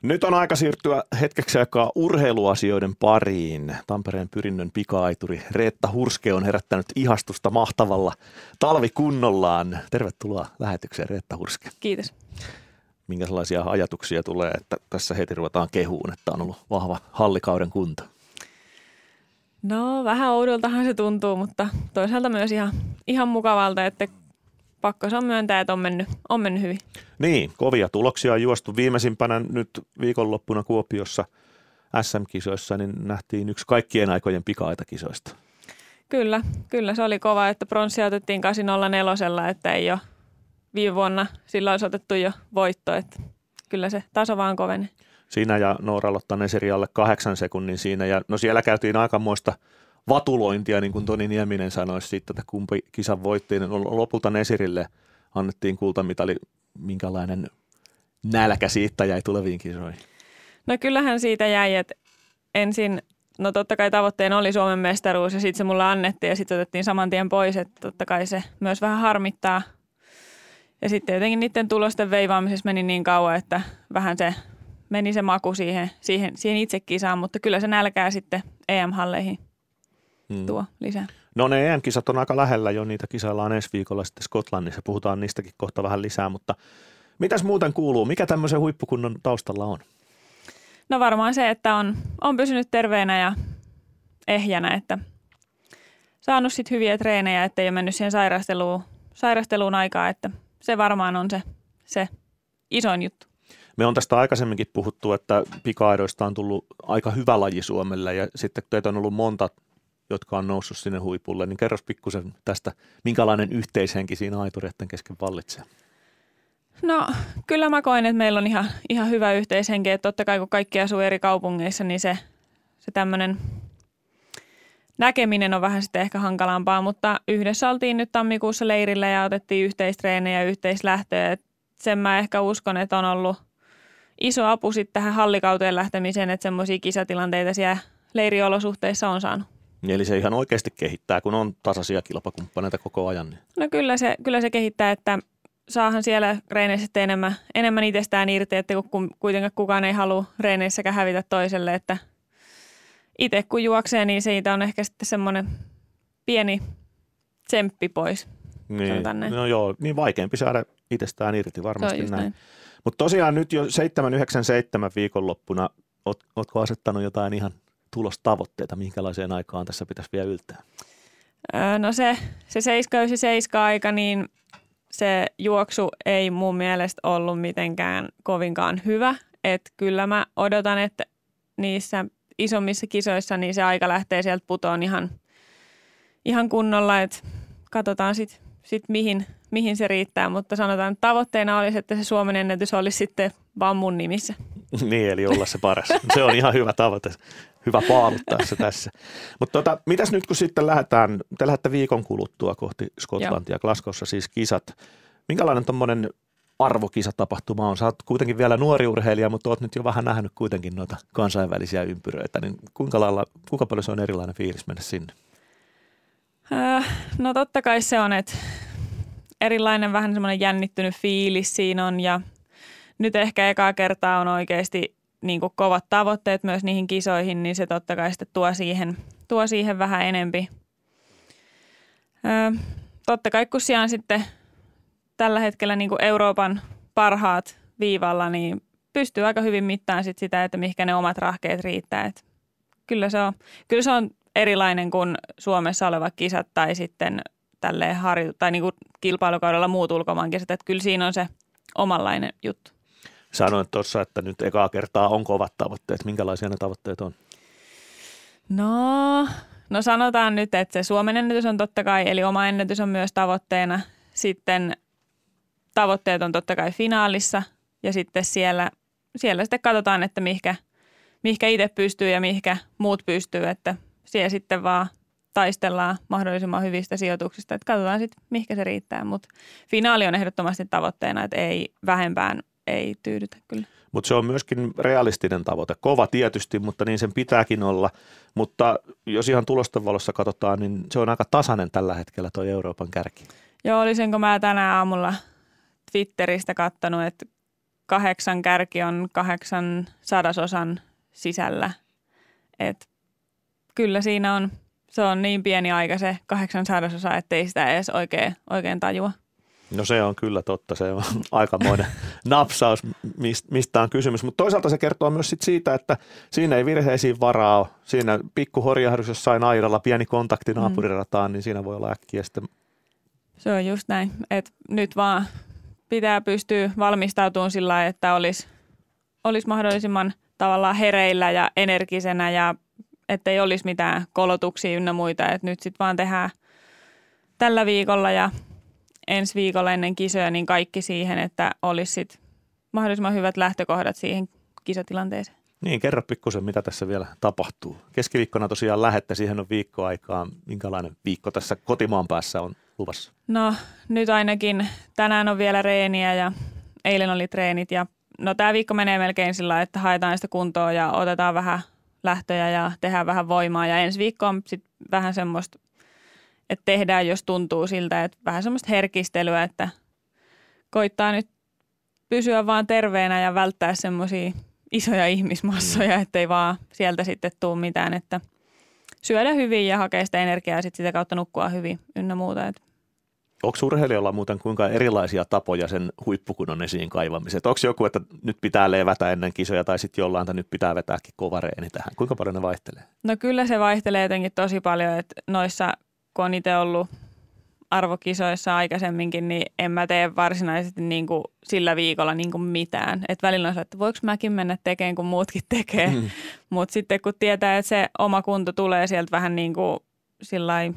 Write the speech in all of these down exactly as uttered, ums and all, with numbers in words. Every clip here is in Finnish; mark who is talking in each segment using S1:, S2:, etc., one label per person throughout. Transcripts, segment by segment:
S1: Nyt on aika siirtyä hetkeksi aikaa urheiluasioiden pariin. Tampereen Pyrinnön pika-aituri Reetta Hurske on herättänyt ihastusta mahtavalla talvikunnollaan. Tervetuloa lähetykseen, Reetta Hurske.
S2: Kiitos.
S1: Minkälaisia ajatuksia tulee, että tässä heti ruvetaan kehuun, että on ollut vahva hallikauden kunto?
S2: No vähän oudoltahan se tuntuu, mutta toisaalta myös ihan, ihan mukavalta, että pakko se on myöntää, että on mennyt, on mennyt hyvin.
S1: Niin, kovia tuloksia on juostu. Viimeisimpänä nyt viikonloppuna Kuopiossa S M-kisoissa niin nähtiin yksi kaikkien aikojen pika-aitakisoista.
S2: Kyllä, kyllä se oli kova, että pronssia otettiin kahdeksan nolla neljä, että ei ole viime vuonna sillä olisi otettu jo voitto, että kyllä se taso vaan koveni.
S1: Siinä ja Noora-Lotta Neseri alle kahdeksan sekunnin siinä ja no siellä käytiin aikamoista vatulointia, niin kuin Toni Nieminen sanoisi siitä, että kumpi kisan voitti. Lopulta Neserille annettiin kultamitali. Minkälainen nälkä siitä jäi tuleviin kisoihin?
S2: No kyllähän siitä jäi, että ensin, no totta kai tavoitteena oli Suomen mestaruus ja sitten se mulle annettiin ja sitten otettiin saman tien pois, että totta kai se myös vähän harmittaa. Ja sitten jotenkin niiden tulosten veivaamisessa meni niin kauan, että vähän se meni se maku siihen, siihen, siihen itse kisaan, mutta kyllä se nälkää sitten E M-halleihin hmm. tuo lisää.
S1: No ne E M-kisat on aika lähellä jo, niitä kisaillaan ensi viikolla sitten Skotlannissa, puhutaan niistäkin kohta vähän lisää, mutta mitäs muuten kuuluu? Mikä tämmöisen huippukunnon taustalla on?
S2: No varmaan se, että on, on pysynyt terveenä ja ehjänä, että saanut sitten hyviä treenejä, ettei ole mennyt siihen sairasteluun, sairasteluun aikaa, että se varmaan on se, se isoin juttu.
S1: Me on tästä aikaisemminkin puhuttu, että pika-aidoista on tullut aika hyvä laji Suomelle ja sitten teitä on ollut monta, jotka on noussut sinne huipulle, niin kerros pikkusen tästä, minkälainen yhteishenki siinä aitureiden kesken vallitsee?
S2: No kyllä mä koen, että meillä on ihan, ihan hyvä yhteishenki, että totta kai kun kaikki asuu eri kaupungeissa, niin se, se tämmöinen näkeminen on vähän sitten ehkä hankalampaa, mutta yhdessä oltiin nyt tammikuussa leirillä ja otettiin yhteistreenejä ja yhteislähtöjä. Sen mä ehkä uskon, että on ollut iso apu sitten tähän hallikauteen lähtemiseen, että semmoisia kisatilanteita siellä leiriolosuhteissa on saanut.
S1: Eli se ihan oikeasti kehittää, kun on tasaisia kilpakumppaneita koko ajan. Niin.
S2: No kyllä se, kyllä se kehittää, että saahan siellä reeneissä enemmän, enemmän itsestään irti, että kun kuitenkaan kukaan ei halua reeneissäkään hävitä toiselle, että itse kun juoksee, niin siitä on ehkä sitten semmoinen pieni tsemppi pois.
S1: Niin, no joo, niin vaikeampi saada itsestään irti varmasti näin. näin. Mutta tosiaan nyt jo seitsemän yhdeksän seitsemän viikonloppuna, oot, ootko asettanut jotain ihan tulostavoitteita, minkälaiseen aikaan tässä pitäisi vielä yltää?
S2: Öö, no se, se seitsemän yhdeksän seitsemän aika, niin se juoksu ei mun mielestä ollut mitenkään kovinkaan hyvä. Että kyllä mä odotan, että niissä isommissa kisoissa niin se aika lähtee sieltä putoon ihan, ihan kunnolla, että katsotaan sitten sit mihin, mihin se riittää, mutta sanotaan, että tavoitteena olisi, että se Suomen ennätys olisi sitten vaan mun nimissä.
S1: Niin, eli olla se paras. Se on ihan hyvä tavoite, hyvä paaluttaa se tässä. Mutta tota, mitäs nyt kun sitten lähdetään, te lähdette viikon kuluttua kohti Skotlantia, Glasgowssa siis kisat. Minkälainen tuommoinen arvokisatapahtuma on? Sä oot kuitenkin vielä nuori urheilija, mutta oot nyt jo vähän nähnyt kuitenkin noita kansainvälisiä ympyröitä, niin kuinka, lailla, kuinka paljon se on erilainen fiilis mennä sinne?
S2: Öö, no totta kai se on, että erilainen vähän semmoinen jännittynyt fiilis siinä on ja nyt ehkä ekaa kertaa on oikeasti niin kuin kovat tavoitteet myös niihin kisoihin, niin se totta kai sitten tuo siihen, tuo siihen vähän enempi. Öö, totta kai kun siellä on sitten tällä hetkellä niin kuin Euroopan parhaat viivalla, niin pystyy aika hyvin mittaamaan sit sitä, että mihinkä ne omat rahkeet riittää. Et kyllä, se on, kyllä se on erilainen kuin Suomessa olevat kisat tai sitten tälleen harjo- tai niin kuin kilpailukaudella muut ulkomaankisat. Että kyllä siinä on se omanlainen juttu.
S1: Sanoit tuossa, että nyt ekaa kertaa on kovat tavoitteet. Minkälaisia ne tavoitteet on?
S2: No, no sanotaan nyt, että se Suomen ennätys on totta kai, eli oma ennätys on myös tavoitteena. Sitten tavoitteet on totta kai finaalissa ja sitten siellä, siellä sitten katsotaan, että mihinkä, mihinkä itse pystyy ja mihinkä muut pystyy, että siellä sitten vaan taistellaan mahdollisimman hyvistä sijoituksista, että katsotaan sitten mihinkä se riittää, mutta finaali on ehdottomasti tavoitteena, että ei vähempään ei tyydytä kyllä.
S1: Mutta se on myöskin realistinen tavoite. Kova tietysti, mutta niin sen pitääkin olla. Mutta jos ihan tulosten valossa katsotaan, niin se on aika tasainen tällä hetkellä tuo Euroopan kärki.
S2: Joo, olisinko mä tänä aamulla Twitteristä katsonut, että kahdeksan kärki on kahdeksan sadasosan sisällä. Et kyllä siinä on, se on niin pieni aika se kahdeksan sadasosa, ettei sitä edes oikein, oikein tajua.
S1: No se on kyllä totta, se on aikamoinen napsaus, mistä on kysymys. Mutta toisaalta se kertoo myös sit siitä, että siinä ei virheisiin varaa ole. Siinä pikku horjahdus jossain aidalla, pieni kontakti naapurirataan, mm. niin siinä voi olla äkkiä sitten. Se
S2: on just näin, että nyt vaan pitää pystyä valmistautumaan sillä lailla, että olisi, olisi mahdollisimman tavallaan hereillä ja energisenä ja ettei olisi mitään kolotuksia ynnä muita. Että nyt sitten vaan tehdään tällä viikolla ja ensi viikolla ennen kisoja niin kaikki siihen, että olisi sit mahdollisimman hyvät lähtökohdat siihen kisatilanteeseen.
S1: Niin, kerro pikkusen, mitä tässä vielä tapahtuu. Keskiviikkona tosiaan lähette, siihen on viikko aikaa. Minkälainen viikko tässä kotimaan päässä on luvassa?
S2: No nyt ainakin tänään on vielä reeniä ja eilen oli treenit. Ja no tämä viikko menee melkein sillä, että haetaan sitä kuntoa ja otetaan vähän lähtöjä ja tehdään vähän voimaa. Ja ensi viikko on sitten vähän semmoista, että tehdään, jos tuntuu siltä, että vähän semmoista herkistelyä, että koittaa nyt pysyä vaan terveenä ja välttää semmoisia isoja ihmismassoja, mm. ettei vaan sieltä sitten tule mitään, että syödä hyvin ja hakea sitä energiaa ja sitten sitä kautta nukkua hyvin ynnä muuta.
S1: Onko urheilijalla muuten kuinka erilaisia tapoja sen huippukunnon esiin kaivamiseen? Onko joku, että nyt pitää levätä ennen kisoja tai sitten jollain, että nyt pitää vetääkin kova reeni tähän? Kuinka paljon ne vaihtelee?
S2: No kyllä se vaihtelee jotenkin tosi paljon, että noissa kun on itse ollut arvokisoissa aikaisemminkin, niin en mä tee varsinaisesti niin kuin sillä viikolla niin kuin mitään. Et välillä on se, että voiko mäkin mennä tekemään, kun muutkin tekee. Mm. Mutta sitten kun tietää, että se oma kunto tulee sieltä vähän niin kuin sillai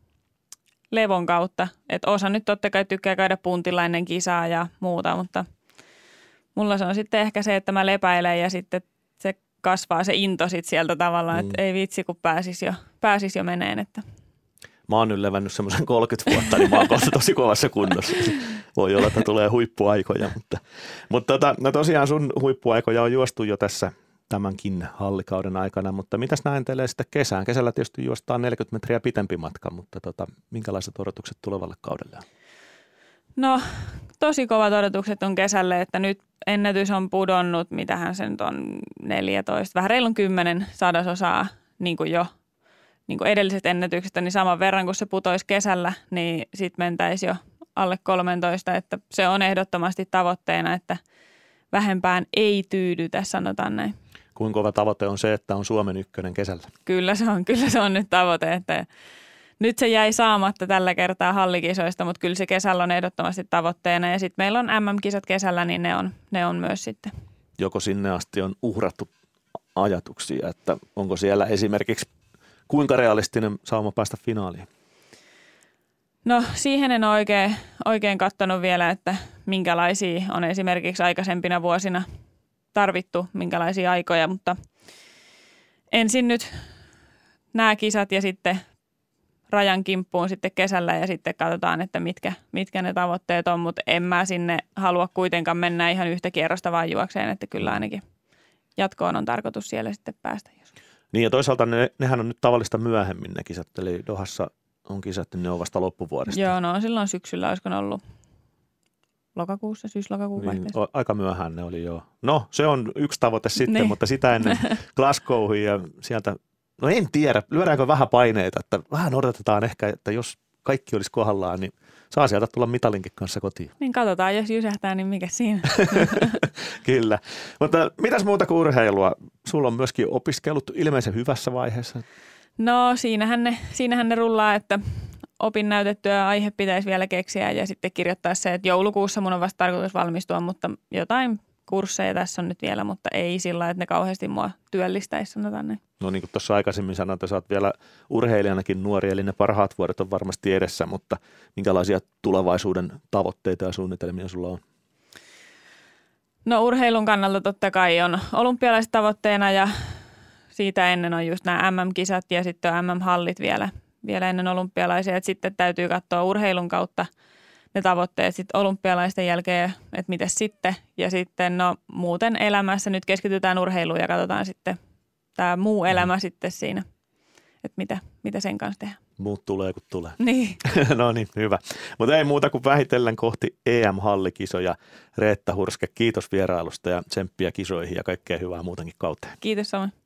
S2: levon kautta. Että osa nyt totta kai tykkää käydä puntilla ennen kisaa ja muuta, mutta mulla se on sitten ehkä se, että mä lepäilen ja sitten se kasvaa se into sit sieltä tavallaan, mm. että ei vitsi, kun pääsis jo, pääsis jo meneen, että
S1: mä oon nyt levännyt semmoisen kolmekymmentä vuotta, niin mä oon kohta tosi kovassa kunnossa. Voi olla, että tulee huippuaikoja, mutta, mutta tota, no tosiaan sun huippuaikoja on juostu jo tässä tämänkin hallikauden aikana, mutta mitäs näentelee sitten kesään? Kesällä tietysti juostaan neljäkymmentä metriä pitempi matka, mutta tota, minkälaiset odotukset tulevalle kaudelle on?
S2: No tosi kovat odotukset on kesälle, että nyt ennätys on pudonnut, mitähän se nyt on neljätoista, vähän reilun kymmenen sadasosaa niin kuin jo. Niin kuin edelliset ennätykset, niin saman verran kuin se putoisi kesällä, niin sitten mentäisi jo alle kolmetoista, että se on ehdottomasti tavoitteena, että vähempään ei tyydytä, sanotaan näin.
S1: Kuinka kova tavoite on se, että on Suomen ykkönen kesällä?
S2: Kyllä se on, kyllä se on nyt tavoite, että nyt se jäi saamatta tällä kertaa hallikisoista, mutta kyllä se kesällä on ehdottomasti tavoitteena ja sitten meillä on äm äm-kisat kesällä, niin ne on, ne on myös sitten.
S1: Joko sinne asti on uhrattu ajatuksia, että onko siellä esimerkiksi kuinka realistinen sauma päästä finaaliin?
S2: No siihen en ole oikein, oikein katsonut vielä, että minkälaisia on esimerkiksi aikaisempina vuosina tarvittu, minkälaisia aikoja, mutta ensin nyt nämä kisat ja sitten rajan kimppuun sitten kesällä ja sitten katsotaan, että mitkä, mitkä ne tavoitteet on, mutta en mä sinne halua kuitenkaan mennä ihan yhtä kierrosta vaan juokseen, että kyllä ainakin jatkoon on tarkoitus siellä sitten päästä.
S1: Niin ja toisaalta ne, nehän on nyt tavallista myöhemmin ne kisat, eli Dohassa on kisat, niin ne on vasta loppuvuodesta.
S2: Joo, no silloin syksyllä, olisiko ne ollut lokakuussa, syys-lokakuun
S1: niin,
S2: vaihteessa.
S1: Aika myöhään ne oli joo. No se on yksi tavoite sitten,
S2: niin.
S1: Mutta sitä ennen Glasgowhin ja sieltä, no en tiedä, lyödäänkö vähän paineita, että vähän odotetaan ehkä, että jos kaikki olisi kohdallaan, niin saa sieltä tulla mitalinkin kanssa kotiin.
S2: Niin katsotaan, jos jysähtää, niin mikä siinä.
S1: Kyllä. Mutta mitäs muuta kuin urheilua? Sulla on myöskin opiskellut ilmeisen hyvässä vaiheessa.
S2: No siinähän ne, siinähän ne rullaa, että opin näytettyä aihe pitäisi vielä keksiä ja sitten kirjoittaa se, että joulukuussa mun on vasta tarkoitus valmistua, mutta jotain kursseja tässä on nyt vielä, mutta ei sillä, että ne kauheasti mua työllistäisi, sanotaan näin.
S1: No niin kuin tuossa aikaisemmin sanoin, että sä oot vielä urheilijanakin nuori, eli ne parhaat vuodet on varmasti edessä, mutta minkälaisia tulevaisuuden tavoitteita ja suunnitelmia sulla on?
S2: No urheilun kannalta totta kai on olympialaiset tavoitteena ja siitä ennen on just nämä äm äm-kisat ja sitten on äm äm-hallit vielä, vielä ennen olympialaisia. Et sitten täytyy katsoa urheilun kautta ne tavoitteet sitten olympialaisten jälkeen, että mitäs sitten. Ja sitten no muuten elämässä nyt keskitytään urheiluun ja katsotaan sitten tämä muu elämä mm. sitten siinä, että mitä, mitä sen kanssa tehdään.
S1: muut tulee kun tulee.
S2: Niin.
S1: No niin, hyvä. Mutta ei muuta kuin vähitellen kohti E M-hallikisoja. Reetta Hurske, kiitos vierailusta ja tsemppiä kisoihin ja kaikkea hyvää muutenkin kauteen.
S2: Kiitos samoin.